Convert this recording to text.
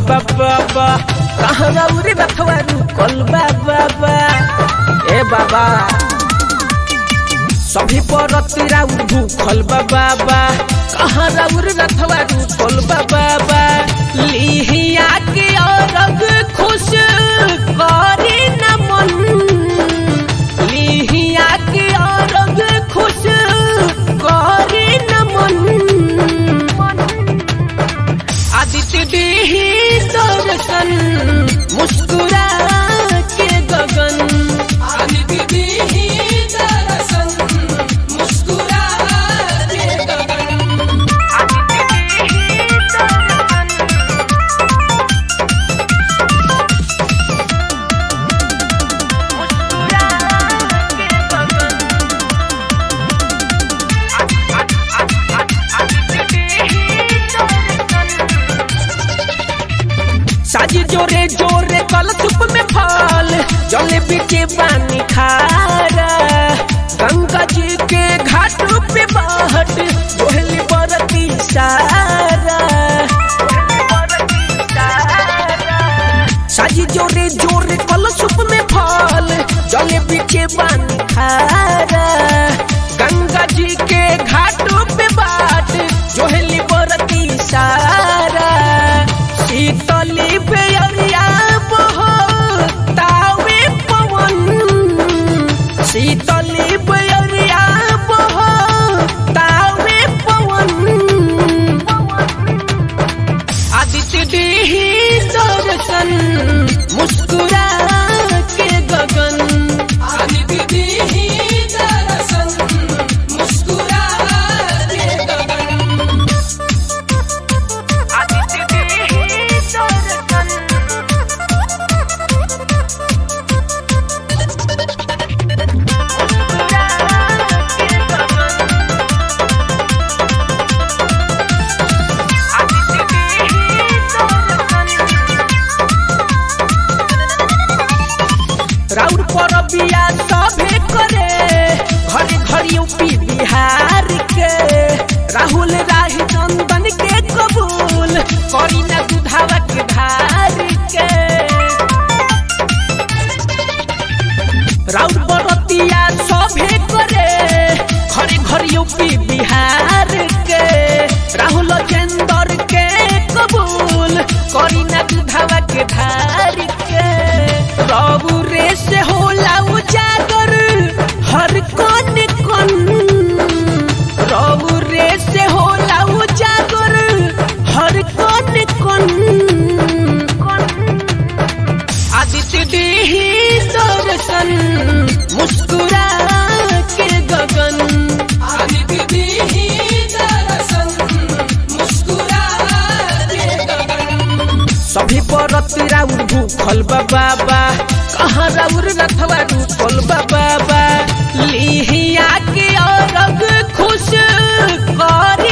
बाबा कहाँ राउर रथवा रुकल बाबा ए बाबा सभी परत राउर भूखल बाबा कहाँ राउर रथवा रुकल बाबा लिहिया के औरग खुश करे न मन लिहिया के औरग खुश करे न मन आदित्य देहि दर्शन मुस्कुरा के गगन आदित्य देहि दर्शन मुस्कुरा के गगन आदित्य देहि दर्शन मुस्कुरा के गगन आदित्य देहि साजी जोरे जोरे कल धूप में फल जले बीचे पानी खारा गंगा जी के घाट पे बहट बोहली बरती सारा साजी जोरे जोरे कल धूप में फल जले बीचे पानी खारा गंगा जी के घाट पे बाट जोहली बरती सारा शीतली बेरिया तावे पवन शीतली बेरिया तावे पवन आदित्य देहि दर्शन मुस्कुरा के गगन आदित्य देहि दर्शन मुस्कुरा के गगन आदित्य देहि दर्शन राउर पर बिया सभे करे घरे घरे यूपी बिहार के राहुल राही चंदन के कबूल करी न दुधावा के धार के राउर बरतिया सभे करे घरे घरे यूपी बिहार के राहुल चंदन के कबूल करी न दुधावा के धार के रघु रे से होला उजागर हर कन कन रघु रे से होला उजागर हर कन कन आदित्य देहि दर्शन मुस्कुरा के गगन आदित्य देहि दर्शन मुस्कुरा के गगन सभी परत राउर भूखल बाबा कहाँ राउर रथवा रुकल बाबा लिहिया के औरग खुश कर